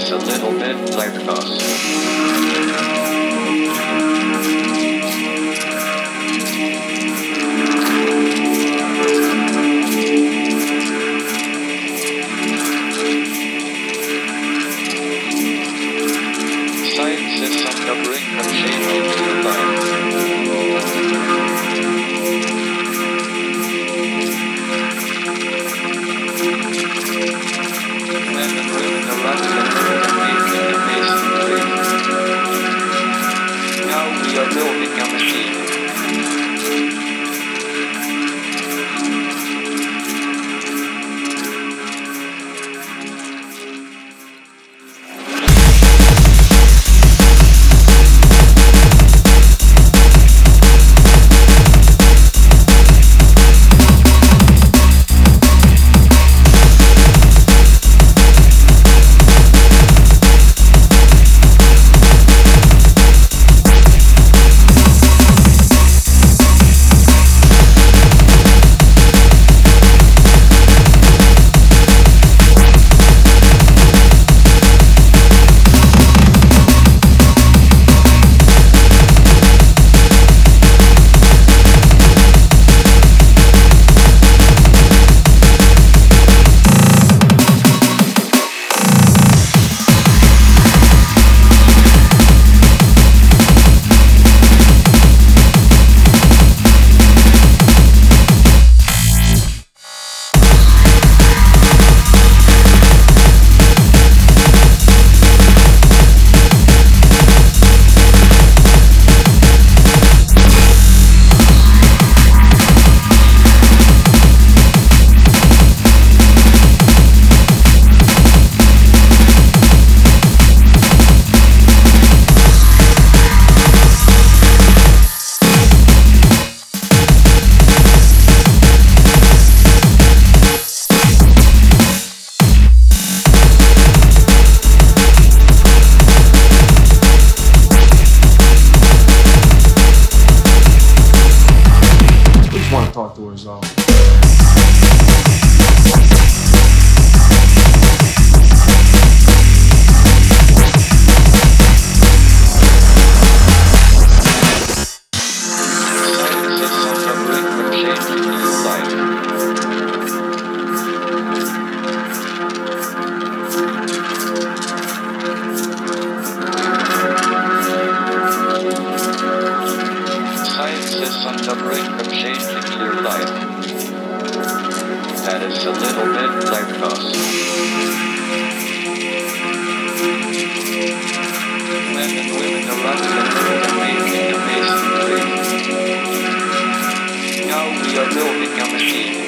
is a little bit like us. Science is on the brink of changing your life. Men and women around the world are making amazing breakthroughs. Now we are building a machine. Want to talk to her, so. Science is on the brink of changing your life. Science is on the brink of changing your life. That is a little bit like us. Men and women around the world are making amazing breakthroughs. Now we are building a machine.